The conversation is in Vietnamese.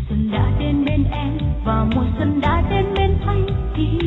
Xuân đã đến bên em và mùa xuân đã đến bên anh thì